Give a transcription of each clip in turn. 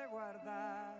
de guardar.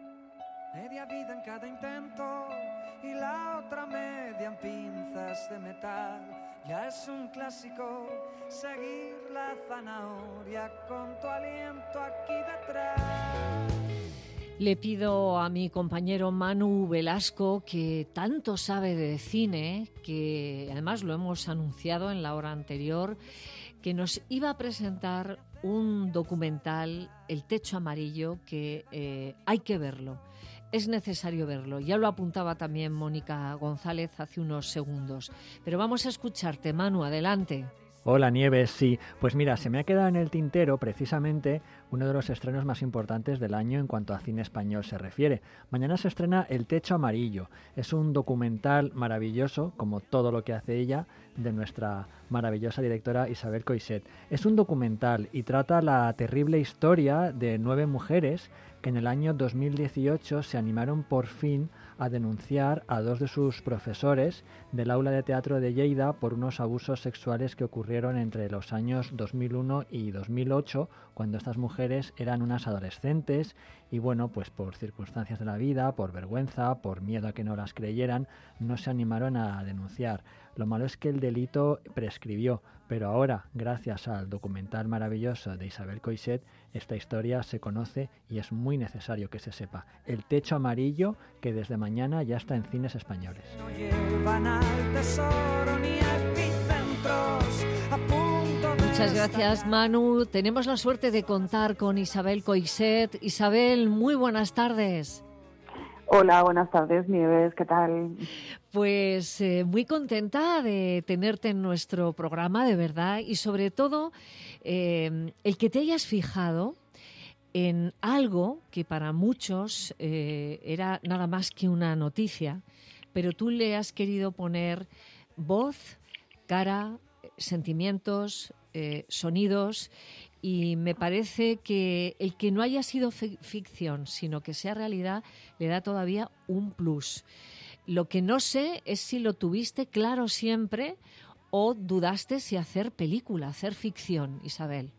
Media vida en cada intento y la otra media en pinzas de metal. Ya es un clásico seguir la zanahoria con tu aliento aquí detrás. Le pido a mi compañero Manu Velasco, que tanto sabe de cine, que además lo hemos anunciado en la hora anterior, que nos iba a presentar un documental, El techo amarillo, que hay que verlo. Es necesario verlo. Ya lo apuntaba también Mónica González hace unos segundos. Pero vamos a escucharte, Manu, adelante. Hola Nieves, sí. Pues mira, se me ha quedado en el tintero precisamente uno de los estrenos más importantes del año en cuanto a cine español se refiere. Mañana se estrena El techo amarillo. Es un documental maravilloso, como todo lo que hace ella, de nuestra maravillosa directora Isabel Coixet. Es un documental y trata la terrible historia de 9 mujeres que en el año 2018 se animaron por fin a denunciar a 2 de sus profesores del aula de teatro de Lleida por unos abusos sexuales que ocurrieron entre los años 2001 y 2008, cuando estas mujeres eran unas adolescentes y bueno, pues por circunstancias de la vida, por vergüenza, por miedo a que no las creyeran, no se animaron a denunciar. Lo malo es que el delito prescribió, pero ahora, gracias al documental maravilloso de Isabel Coixet, esta historia se conoce y es muy necesario que se sepa. El techo amarillo, que desde mañana ya está en cines españoles. No llevan al tesoro ni epicentros a punto de Muchas gracias, Manu. Tenemos la suerte de contar con Isabel Coixet. Isabel, muy buenas tardes. Hola, buenas tardes, Nieves, ¿qué tal? Pues muy contenta de tenerte en nuestro programa, de verdad, y sobre todo el que te hayas fijado en algo que para muchos era nada más que una noticia, pero tú le has querido poner voz, cara, sentimientos, sonidos, y me parece que el que no haya sido ficción, sino que sea realidad, le da todavía un plus. Lo que no sé es si lo tuviste claro siempre o dudaste si hacer película, hacer ficción, Isabel.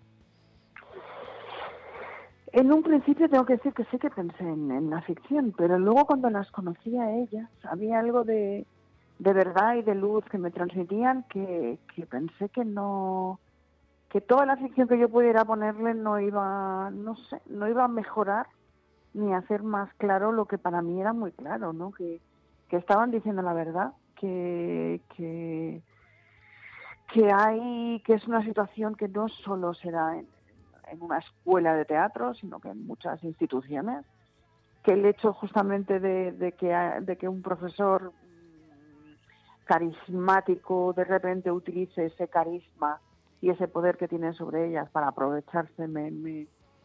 En un principio tengo que decir que sí que pensé en la ficción, pero luego cuando las conocí a ellas, había algo de verdad y de luz que me transmitían que pensé que no, que toda la ficción que yo pudiera ponerle no iba a mejorar ni a hacer más claro lo que para mí era muy claro, ¿no? Que estaban diciendo la verdad, que es una situación que no solo se da en una escuela de teatro, sino que en muchas instituciones, que el hecho justamente de que un profesor carismático de repente utilice ese carisma y ese poder que tiene sobre ellas para aprovecharse me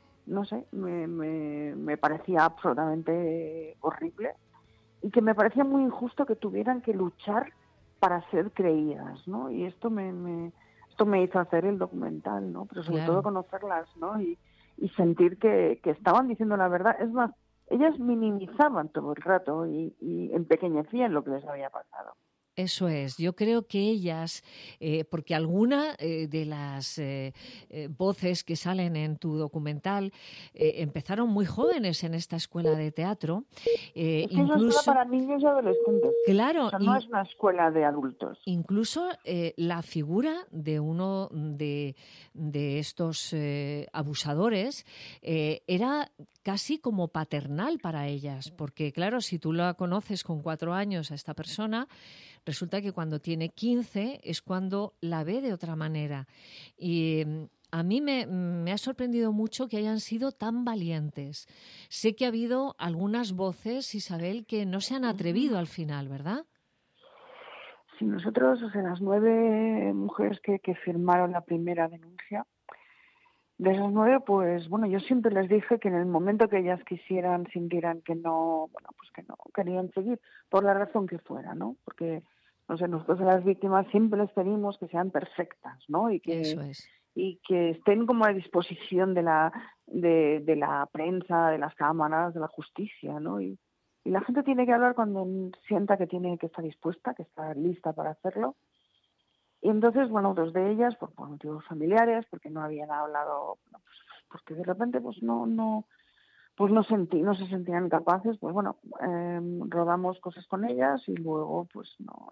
parecía absolutamente horrible, y que me parecía muy injusto que tuvieran que luchar para ser creídas, ¿no? Y esto me hizo hacer el documental, ¿no? Pero sobre todo conocerlas, ¿no? Y sentir que estaban diciendo la verdad. Es más, ellas minimizaban todo el rato y empequeñecían lo que les había pasado. Eso es, yo creo que ellas, porque alguna de las voces que salen en tu documental empezaron muy jóvenes en esta escuela de teatro. Es que es una escuela para niños y adolescentes. Claro. O sea, no es una escuela de adultos. Incluso la figura de uno de estos abusadores era casi como paternal para ellas, porque claro, si tú la conoces con 4 años a esta persona, resulta que cuando tiene 15 es cuando la ve de otra manera. Y a mí me ha sorprendido mucho que hayan sido tan valientes. Sé que ha habido algunas voces, Isabel, que no se han atrevido al final, ¿verdad? Sí, nosotros, o sea, las 9 mujeres que firmaron la primera denuncia, de esas 9, pues bueno, yo siempre les dije que en el momento que ellas sintieran que no, bueno, pues que no querían seguir, por la razón que fuera, ¿no? Porque, no sé, nosotros a las víctimas siempre les pedimos que sean perfectas, ¿no? Eso es. Y que estén como a disposición de la prensa, de las cámaras, de la justicia, ¿no? Y la gente tiene que hablar cuando sienta que tiene que estar dispuesta, que está lista para hacerlo. Y entonces, bueno, 2 de ellas, por motivos familiares, porque no habían hablado, porque de repente pues no pues no se sentían capaces, pues bueno, rodamos cosas con ellas y luego pues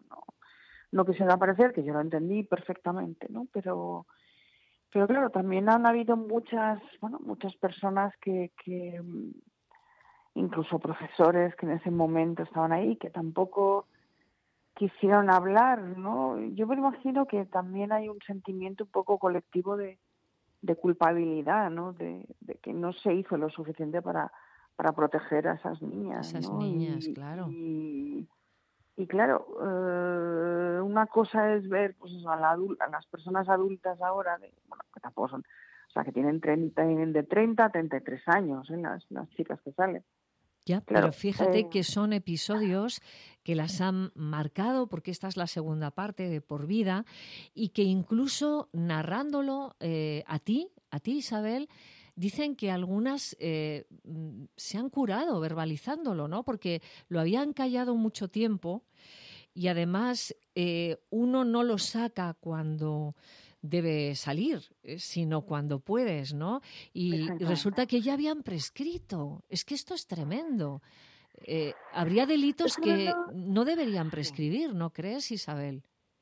no quisieron aparecer, que yo lo entendí perfectamente, ¿no? Pero claro, también han habido muchas personas que incluso profesores que en ese momento estaban ahí, que tampoco quisieron hablar, ¿no? Yo me imagino que también hay un sentimiento un poco colectivo de culpabilidad, ¿no? De que no se hizo lo suficiente para proteger a esas niñas, Esas ¿no? niñas, claro. Y claro, una cosa es ver pues eso, a las personas adultas ahora, que tampoco son, o sea, que tienen de 30 a 33 años, las chicas que salen. Ya, Claro, pero fíjate que son episodios que las han marcado, porque esta es la segunda parte de Por Vida, y que incluso narrándolo a ti Isabel, dicen que algunas se han curado verbalizándolo, ¿no? Porque lo habían callado mucho tiempo y además uno no lo saca cuando debe salir, sino cuando puedes, ¿no? Y exactamente. resulta que ya habían prescrito. Es que esto es tremendo. Habría delitos Es tremendo. que no deberían Sí. prescribir, ¿no crees, Isabel?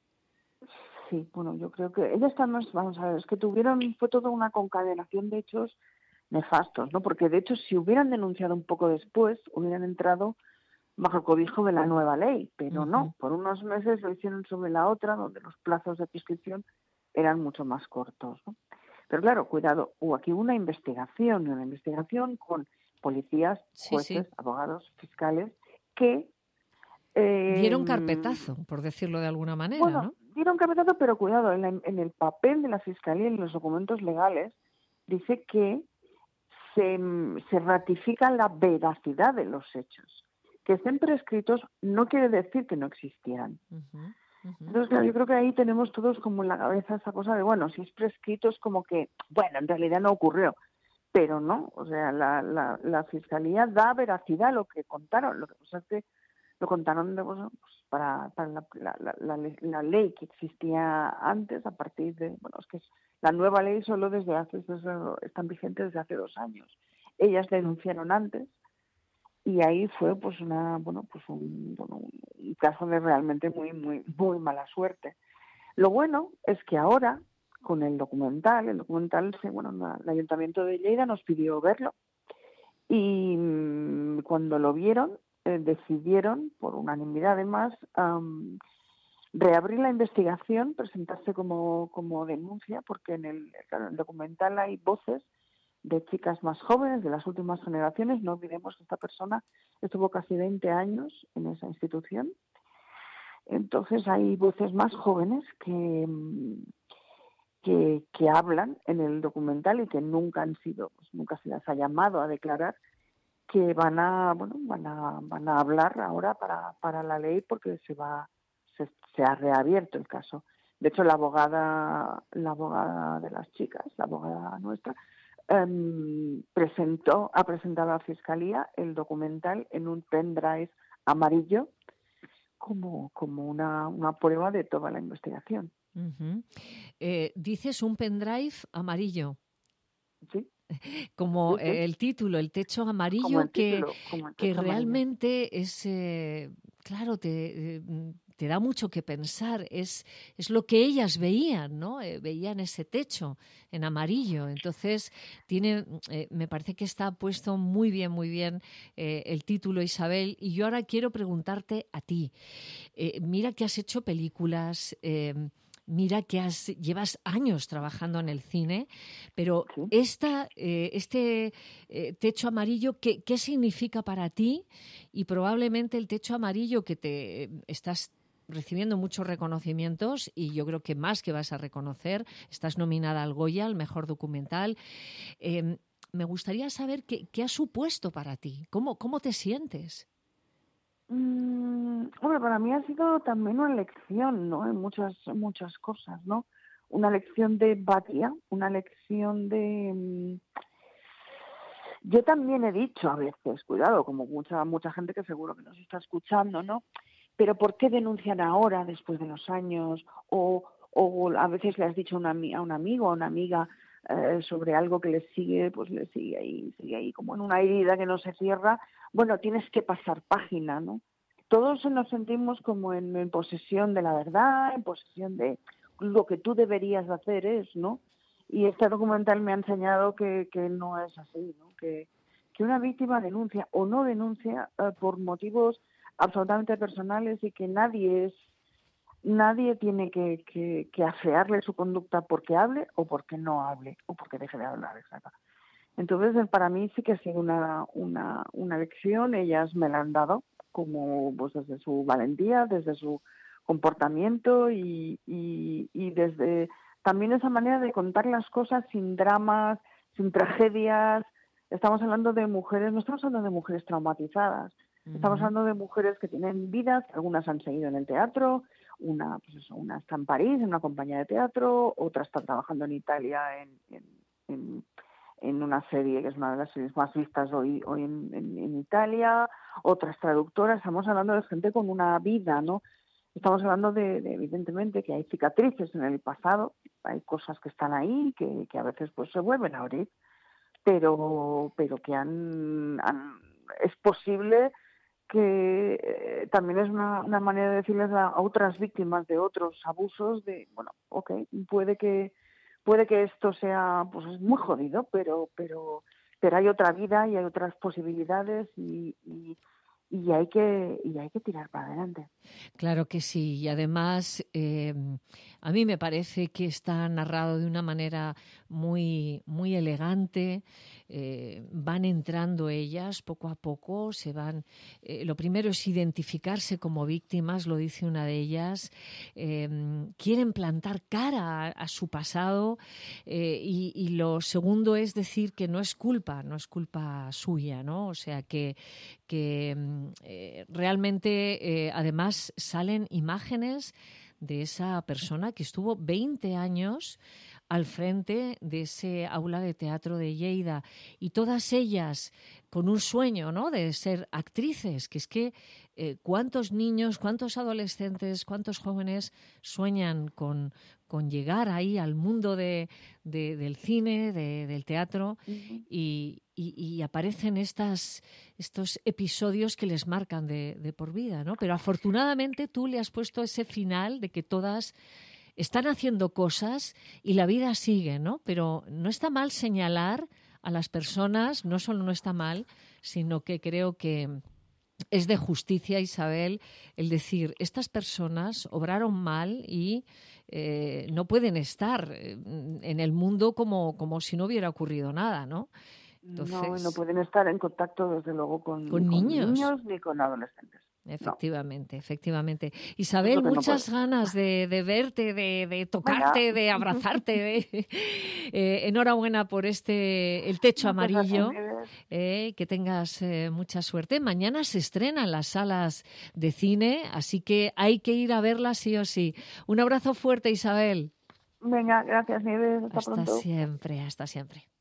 Sí, bueno, yo creo que ellas también, vamos a ver, es que fue toda una concadenación de hechos nefastos, ¿no? Porque de hecho, si hubieran denunciado un poco después, hubieran entrado bajo el cobijo de la nueva ley, pero no, por unos meses lo hicieron sobre la otra, donde los plazos de prescripción eran mucho más cortos, ¿no? Pero claro, cuidado, hubo aquí una investigación con policías, Sí, sí. jueces, abogados, fiscales, que Dieron carpetazo, por decirlo de alguna manera, bueno, ¿no? dieron carpetazo, pero cuidado, en el papel de la Fiscalía y en los documentos legales dice que se ratifica la veracidad de los hechos. Que estén prescritos no quiere decir que no existieran. Ujú, ujú. Entonces, claro, yo creo que ahí tenemos todos como en la cabeza esa cosa de, bueno, si es prescrito es como que, bueno, en realidad no ocurrió. Pero no, o sea, la Fiscalía da veracidad a lo que contaron. Lo que pasa es que lo contaron de, bueno, pues para la ley que existía antes, a partir de, bueno, es que la nueva ley solo están vigentes desde hace 2 años. Ellas la denunciaron antes y ahí fue pues un caso de realmente muy, muy, muy mala suerte. Lo bueno es que ahora, con el documental, el Ayuntamiento de Lleida nos pidió verlo y cuando lo vieron, decidieron, por unanimidad además, reabrir la investigación, presentarse como denuncia, porque en el documental hay voces de chicas más jóvenes, de las últimas generaciones. No olvidemos que esta persona estuvo casi 20 años en esa institución. Entonces hay voces más jóvenes que hablan en el documental y que nunca nunca se las ha llamado a declarar, que van a hablar ahora para la ley, porque se ha reabierto el caso. De hecho, la abogada de las chicas, la abogada nuestra, ha presentado a la Fiscalía el documental en un pendrive amarillo como una prueba de toda la investigación. Ujú. Dices un pendrive amarillo, ¿Sí? como Sí, sí. el título, el techo Como amarillo, el título, como el que techo amarillo. realmente es, claro, te da mucho que pensar. Es lo que ellas veían, ¿no? Veían ese techo en amarillo. Entonces, me parece que está puesto muy bien el título, Isabel. Y yo ahora quiero preguntarte a ti. Mira que has hecho películas. Mira que llevas años trabajando en el cine, pero Sí. este techo amarillo, ¿qué significa para ti? Y probablemente el techo amarillo que te estás recibiendo muchos reconocimientos, y yo creo que más que vas a reconocer, estás nominada al Goya, al mejor documental. Me gustaría saber qué ha supuesto para ti, cómo te sientes. Hombre, para mí ha sido también una lección, ¿no? En muchas cosas, ¿no? Una lección de empatía, una lección de... Yo también he dicho a veces, cuidado, como mucha gente que seguro que nos está escuchando, ¿no? Pero ¿por qué denuncian ahora, después de los años? O a veces le has dicho a un amigo o a una amiga, sobre algo que le sigue, pues le sigue ahí como en una herida que no se cierra. Bueno, tienes que pasar página, ¿no? Todos nos sentimos como en posesión de la verdad, en posesión de lo que tú deberías hacer ¿no? Y este documental me ha enseñado que no es así, ¿no? Que una víctima denuncia o no denuncia por motivos absolutamente personales y que nadie tiene que afearle su conducta porque hable o porque no hable o porque deje de hablar, exacto. Entonces, para mí sí que ha sido una lección. Ellas me la han dado como pues desde su valentía, desde su comportamiento y desde también esa manera de contar las cosas sin dramas, sin tragedias. Estamos hablando de mujeres, no estamos hablando de mujeres traumatizadas, estamos hablando de mujeres que tienen vidas, algunas han seguido en el teatro, una está en París, en una compañía de teatro, otra está trabajando en Italia en una serie que es una de las series más vistas hoy en Italia, otras traductoras. Estamos hablando de gente con una vida, ¿no? Estamos hablando de evidentemente, que hay cicatrices en el pasado, hay cosas que están ahí, que a veces pues se vuelven a abrir, pero que es posible que también es una manera de decirles a otras víctimas de otros abusos de, bueno, okay, puede que esto sea pues muy jodido, pero hay otra vida y hay otras posibilidades y hay que tirar para adelante. Claro que sí, y además a mí me parece que está narrado de una manera muy, muy elegante. Van entrando ellas poco a poco, se van. Lo primero es identificarse como víctimas, lo dice una de ellas. Quieren plantar cara a su pasado y lo segundo es decir que no es culpa suya, ¿no? O sea que realmente además salen imágenes de esa persona que estuvo 20 años al frente de ese aula de teatro de Lleida y todas ellas con un sueño, ¿no?, de ser actrices, que es que cuántos niños, cuántos adolescentes, cuántos jóvenes sueñan con llegar ahí al mundo del cine, del teatro y aparecen estos episodios que les marcan de por vida, ¿no? Pero afortunadamente tú le has puesto ese final de que todas están haciendo cosas y la vida sigue, ¿no? Pero no está mal señalar a las personas, no solo no está mal, sino que creo que es de justicia, Isabel, el decir, estas personas obraron mal y no pueden estar en el mundo como si no hubiera ocurrido nada, ¿no? Entonces, no pueden estar en contacto, desde luego, con niños ni con adolescentes. Efectivamente, efectivamente. Isabel, muchas ganas de verte, de tocarte, de abrazarte. Enhorabuena por El Techo Amarillo. Que tengas mucha suerte. Mañana se estrena en las salas de cine, así que hay que ir a verla sí o sí. Un abrazo fuerte, Isabel. Venga, gracias, Nieves. Hasta pronto. Hasta siempre.